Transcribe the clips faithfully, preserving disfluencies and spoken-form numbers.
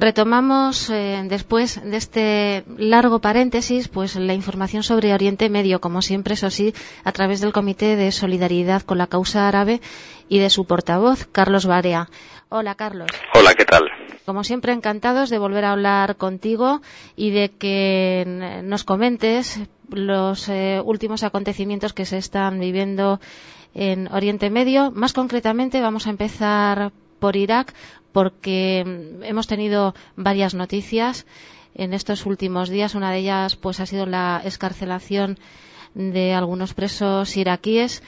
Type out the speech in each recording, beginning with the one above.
Retomamos eh, después de este largo paréntesis pues la información sobre Oriente Medio, como siempre, eso sí, a través del Comité de Solidaridad con la Causa Árabe y de su portavoz, Carlos Barea. Hola, Carlos. Hola, ¿qué tal? Como siempre, encantados de volver a hablar contigo y de que nos comentes los eh, últimos acontecimientos que se están viviendo en Oriente Medio. Más concretamente, vamos a empezar por Irak, porque hemos tenido varias noticias en estos últimos días. Una de ellas pues ha sido la excarcelación de algunos presos iraquíes.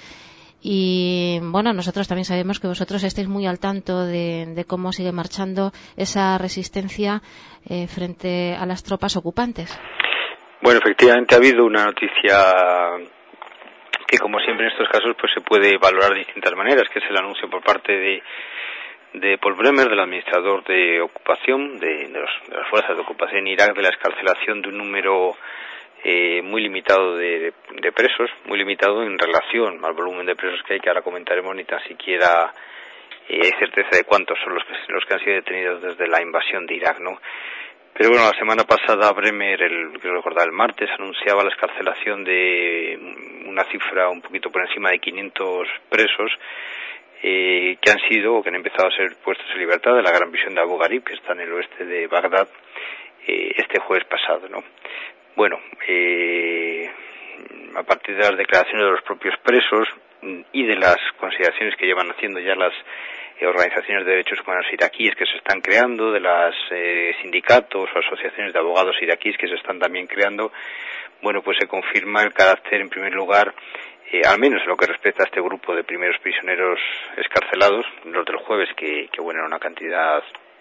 Y bueno, nosotros también sabemos que vosotros estáis muy al tanto de, de cómo sigue marchando esa resistencia eh, frente a las tropas ocupantes. Bueno, efectivamente ha habido una noticia que, como siempre en estos casos, pues se puede valorar de distintas maneras, que es el anuncio por parte de, de Paul Bremer, del administrador de ocupación, de, de, los, de las fuerzas de ocupación en Irak, de la excarcelación de un número Eh, muy limitado de, de presos, muy limitado en relación al volumen de presos que hay, que ahora comentaremos. Ni tan siquiera eh, hay certeza de cuántos son los que, los que han sido detenidos desde la invasión de Irak, ¿no? Pero bueno, la semana pasada Bremer, el, creo recordar el martes, anunciaba la excarcelación de una cifra un poquito por encima de quinientos presos eh, que han sido o que han empezado a ser puestos en libertad de la gran prisión de Abu Ghraib, que está en el oeste de Bagdad, eh, este jueves pasado, ¿no? Bueno, eh, a partir de las declaraciones de los propios presos y de las consideraciones que llevan haciendo ya las eh, organizaciones de derechos humanos iraquíes que se están creando, de los eh, sindicatos o asociaciones de abogados iraquíes que se están también creando, bueno, pues se confirma el carácter, en primer lugar, eh, al menos en lo que respecta a este grupo de primeros prisioneros escarcelados, los del jueves, que, que bueno, era una cantidad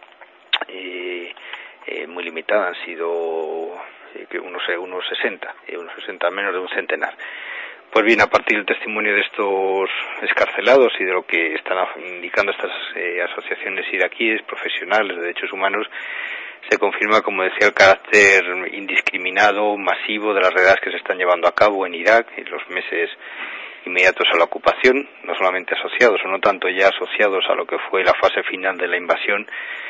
eh, eh, muy limitada, han sido que unos, unos sesenta, unos sesenta, menos de un centenar. Pues bien, a partir del testimonio de estos escarcelados y de lo que están indicando estas eh, asociaciones iraquíes, profesionales de derechos humanos, se confirma, como decía, el carácter indiscriminado, masivo de las redadas que se están llevando a cabo en Irak en los meses inmediatos a la ocupación, no solamente asociados o no tanto ya asociados a lo que fue la fase final de la invasión,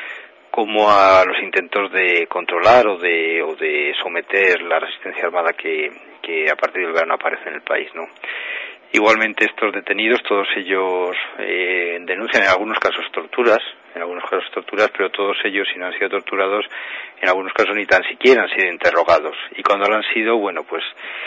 como a los intentos de controlar o de o de someter la resistencia armada que, que a partir del verano aparece en el país, ¿no? Igualmente, estos detenidos, todos ellos eh, denuncian en algunos casos torturas, en algunos casos torturas, pero todos ellos, si no han sido torturados, en algunos casos ni tan siquiera han sido interrogados. Y cuando lo han sido, bueno, pues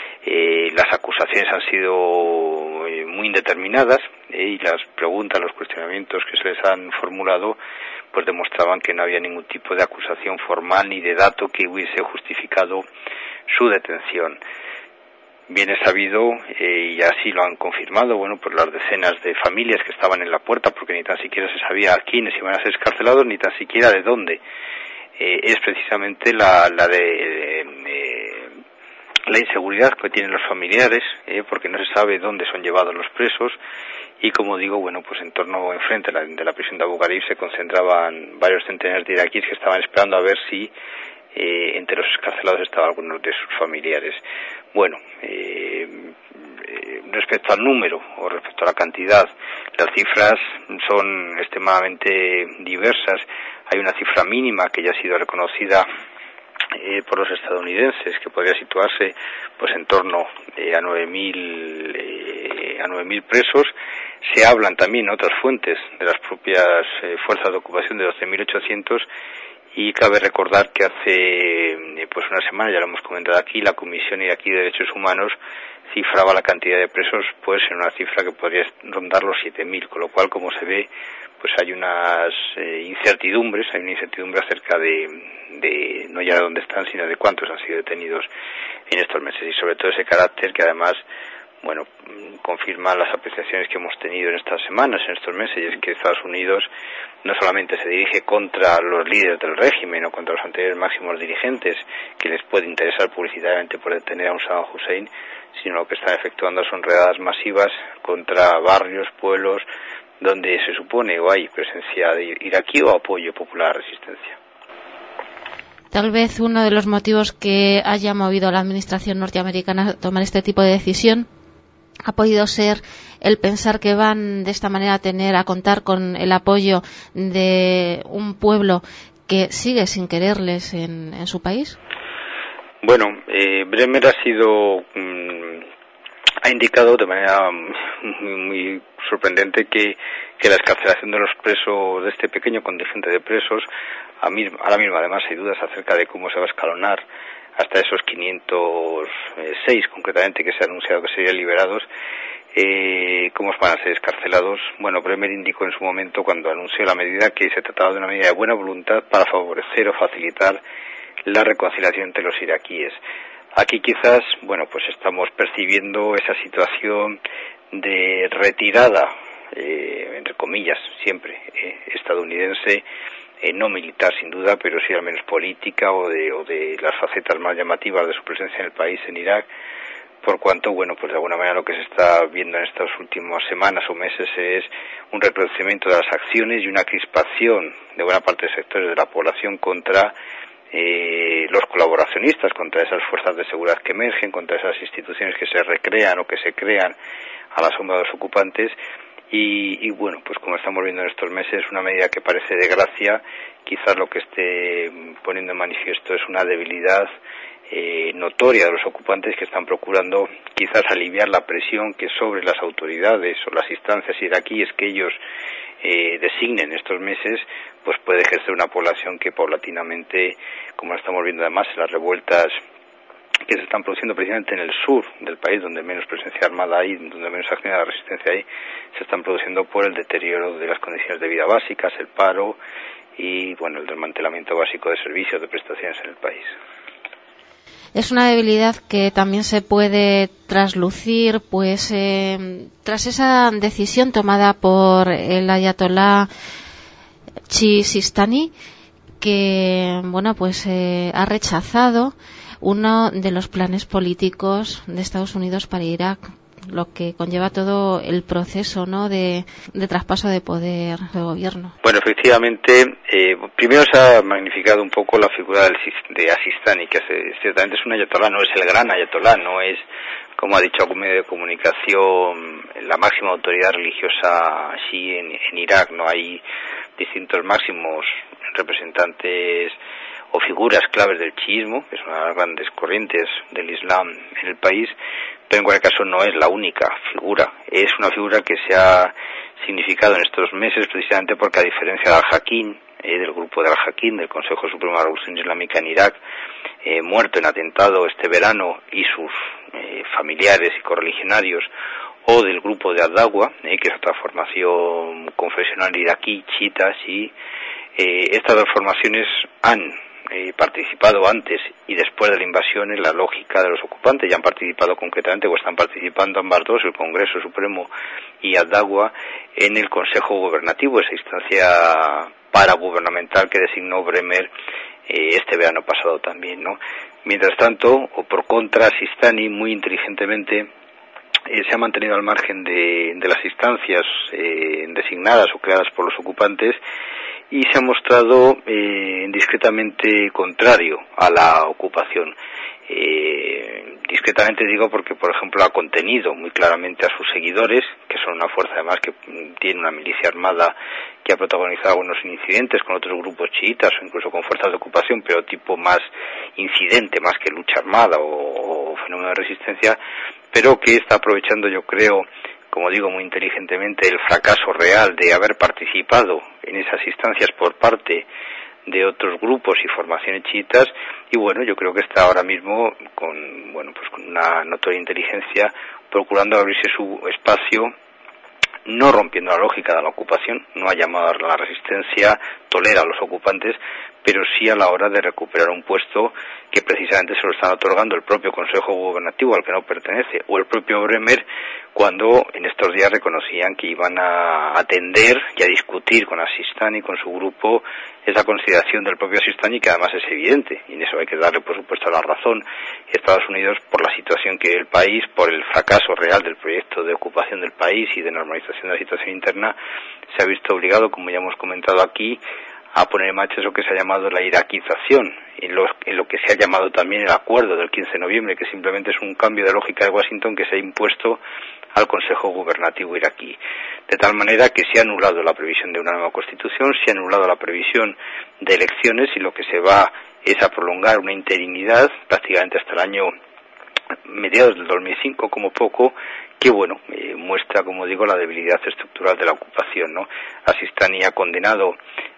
eh, las acusaciones han sido eh, muy indeterminadas eh, y las preguntas, los cuestionamientos que se les han formulado pues demostraban que no había ningún tipo de acusación formal ni de dato que hubiese justificado su detención. Bien es sabido, eh, y así lo han confirmado, bueno, pues las decenas de familias que estaban en la puerta, porque ni tan siquiera se sabía a quiénes iban a ser escarcelados, ni tan siquiera de dónde. Eh, es precisamente la, la de eh, eh, la inseguridad que tienen los familiares, eh, porque no se sabe dónde son llevados los presos. Y como digo, bueno, pues en torno, enfrente de la, de la prisión de Abu Ghraib se concentraban varios centenares de iraquíes que estaban esperando a ver si eh, entre los escarcelados estaba alguno de sus familiares. Bueno, eh, eh, respecto al número o respecto a la cantidad, las cifras son extremadamente diversas. Hay una cifra mínima que ya ha sido reconocida eh, por los estadounidenses, que podría situarse pues en torno eh, a nueve mil eh, a nueve mil presos. Se hablan también otras fuentes de las propias eh, fuerzas de ocupación de doce mil ochocientos, y cabe recordar que hace eh, pues una semana, ya lo hemos comentado aquí, la Comisión Iraquí de Derechos Humanos cifraba la cantidad de presos pues en una cifra que podría rondar los siete mil, con lo cual, como se ve, pues hay unas eh, incertidumbres, hay una incertidumbre acerca de, de no ya de dónde están, sino de cuántos han sido detenidos en estos meses, y sobre todo ese carácter que además, bueno, confirma las apreciaciones que hemos tenido en estas semanas, en estos meses, y es que Estados Unidos no solamente se dirige contra los líderes del régimen o contra los anteriores máximos dirigentes que les puede interesar publicitariamente por detener a un Saddam Hussein, sino lo que están efectuando son redadas masivas contra barrios, pueblos, donde se supone o hay presencia de iraquí o apoyo popular a la resistencia. Tal vez uno de los motivos que haya movido a la administración norteamericana a tomar este tipo de decisión ha podido ser el pensar que van de esta manera a tener, a contar con el apoyo de un pueblo que sigue sin quererles en, en su país? Bueno, eh, Bremer ha sido, mmm, ha indicado de manera muy, muy sorprendente que, que la excarcelación de los presos, de este pequeño contingente de presos, a mí, ahora mismo además hay dudas acerca de cómo se va a escalonar hasta esos quinientos seis concretamente que se ha anunciado que serían liberados, eh, cómo van a ser escarcelados. Bueno, Bremer indicó en su momento cuando anunció la medida que se trataba de una medida de buena voluntad para favorecer o facilitar la reconciliación entre los iraquíes. Aquí quizás, bueno, pues estamos percibiendo esa situación de retirada, eh, entre comillas, siempre, eh, estadounidense, eh, no militar sin duda, pero sí al menos política o de, o de las facetas más llamativas de su presencia en el país, en Irak, por cuanto, bueno, pues de alguna manera lo que se está viendo en estas últimas semanas o meses es un recrudecimiento de las acciones y una crispación de buena parte de sectores de la población contra Eh, los colaboracionistas, contra esas fuerzas de seguridad que emergen, contra esas instituciones que se recrean o que se crean a la sombra de los ocupantes y, y bueno, pues como estamos viendo en estos meses, una medida que parece de gracia, quizás lo que esté poniendo en manifiesto es una debilidad eh, notoria de los ocupantes que están procurando quizás aliviar la presión que sobre las autoridades o las instancias iraquíes que ellos eh, designen estos meses, pues puede ejercer una población que paulatinamente, como estamos viendo además en las revueltas que se están produciendo precisamente en el sur del país, donde menos presencia armada hay, donde menos acción de la resistencia hay, se están produciendo por el deterioro de las condiciones de vida básicas, el paro y, bueno, el desmantelamiento básico de servicios, de prestaciones en el país. Es una debilidad que también se puede traslucir, pues, eh, tras esa decisión tomada por el ayatolá Sistani, que, bueno, pues eh, ha rechazado uno de los planes políticos de Estados Unidos para Irak, lo que conlleva todo el proceso, ¿no?, de, de traspaso de poder de gobierno. Bueno, efectivamente, eh, primero se ha magnificado un poco la figura del, de Sistani, que es, ciertamente es un ayatolá, no es el gran ayatolá, no es, como ha dicho algún medio de comunicación, la máxima autoridad religiosa así en, en Irak. No hay distintos máximos representantes o figuras claves del chiismo, que es una de las grandes corrientes del Islam en el país, pero en cualquier caso no es la única figura. Es una figura que se ha significado en estos meses precisamente porque, a diferencia de Al-Hakim, eh, del grupo de Al-Hakim, del Consejo Supremo de la Revolución Islámica en Irak, eh, muerto en atentado este verano, y sus eh, familiares y correligionarios, o del grupo de Al-Dawa, eh, que es otra formación confesional iraquí, chiita, sí, eh, estas dos formaciones han Eh, participado antes y después de la invasión en la lógica de los ocupantes, ya han participado concretamente o están participando ambas dos, el Congreso Supremo y Al-Dawa, en el Consejo Gubernativo, esa instancia paragubernamental que designó Bremer eh, este verano pasado también, ¿no? Mientras tanto, o por contra, Sistani muy inteligentemente eh, se ha mantenido al margen de, de las instancias eh, designadas o creadas por los ocupantes, y se ha mostrado eh, discretamente contrario a la ocupación. Eh, discretamente digo porque, por ejemplo, ha contenido muy claramente a sus seguidores, que son una fuerza además que tiene una milicia armada que ha protagonizado algunos incidentes con otros grupos chiitas o incluso con fuerzas de ocupación, pero tipo más incidente, más que lucha armada o, o fenómeno de resistencia, pero que está aprovechando, yo creo, como digo, muy inteligentemente, el fracaso real de haber participado en esas instancias por parte de otros grupos y formaciones chiitas, y bueno, yo creo que está ahora mismo con, bueno, pues con una notoria inteligencia procurando abrirse su espacio, no rompiendo la lógica de la ocupación, no ha llamado a la resistencia, tolera a los ocupantes, pero sí a la hora de recuperar un puesto que precisamente se lo están otorgando el propio Consejo Gubernativo al que no pertenece, o el propio Bremer, cuando en estos días reconocían que iban a atender y a discutir con Sistani y con su grupo esa consideración del propio Sistani, que además es evidente, y en eso hay que darle por supuesto la razón. Estados Unidos, por la situación que vive el país, por el fracaso real del proyecto de ocupación del país y de normalización de la situación interna, se ha visto obligado, como ya hemos comentado aquí, a poner en marcha eso que se ha llamado la iraquización, en lo, en lo que se ha llamado también el acuerdo del quince de noviembre, que simplemente es un cambio de lógica de Washington que se ha impuesto al Consejo Gubernativo iraquí. De tal manera que se ha anulado la previsión de una nueva constitución, se ha anulado la previsión de elecciones y lo que se va es a prolongar una interinidad prácticamente hasta el año mediados del dos mil cinco como poco, que bueno, eh, muestra, como digo, la debilidad estructural de la ocupación, ¿no? Asistani ha condenado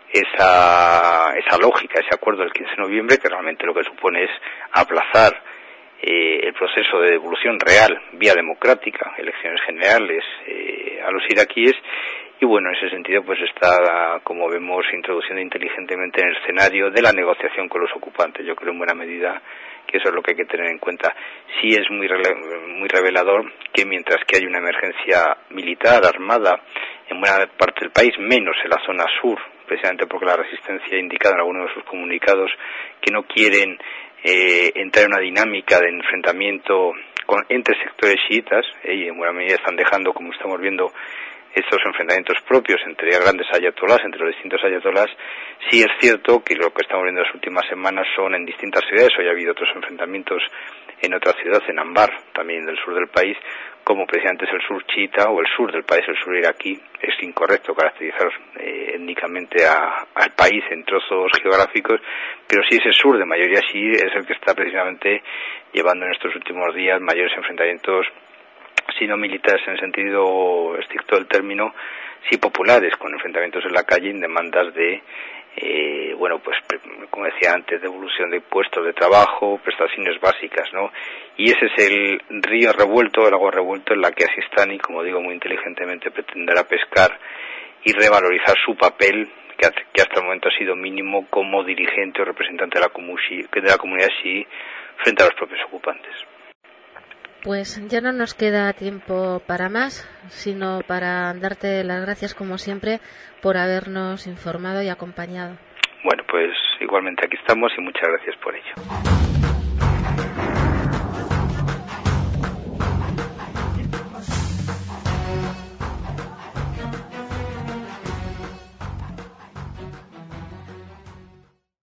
esa, esa lógica, ese acuerdo del quince de noviembre, que realmente lo que supone es aplazar eh, el proceso de devolución real, vía democrática, elecciones generales eh, a los iraquíes, y bueno, en ese sentido pues está, como vemos, introduciendo inteligentemente en el escenario de la negociación con los ocupantes. Yo creo en buena medida que eso es lo que hay que tener en cuenta. Sí es muy muy revelador que mientras que hay una emergencia militar, armada, en buena parte del país, menos en la zona sur, precisamente porque la resistencia ha indicado en algunos de sus comunicados que no quieren eh, entrar en una dinámica de enfrentamiento con, entre sectores chiitas, eh, y en buena medida están dejando, como estamos viendo, estos enfrentamientos propios entre grandes ayatolás, entre los distintos ayatolás. Sí es cierto que lo que estamos viendo en las últimas semanas son en distintas ciudades. Hoy ha habido otros enfrentamientos en otra ciudad, en Ambar, también del sur del país, como precisamente es el sur chiita o el sur del país, el sur iraquí. Es incorrecto caracterizar eh, étnicamente a, al país en trozos geográficos, pero sí ese sur de mayoría sí es el que está precisamente llevando en estos últimos días mayores enfrentamientos, si no militares en el sentido estricto del término, sí populares, con enfrentamientos en la calle en demandas de, eh, bueno, pues como decía antes, devolución de puestos de trabajo, prestaciones básicas, ¿no? Y ese es el río revuelto, el agua revuelto en la que Asistani, como digo, muy inteligentemente pretenderá pescar y revalorizar su papel, que, que hasta el momento ha sido mínimo como dirigente o representante de la, comu- de la comunidad chií frente a los propios ocupantes. Pues ya no nos queda tiempo para más, sino para darte las gracias, como siempre, por habernos informado y acompañado. Bueno, pues igualmente aquí estamos y muchas gracias por ello.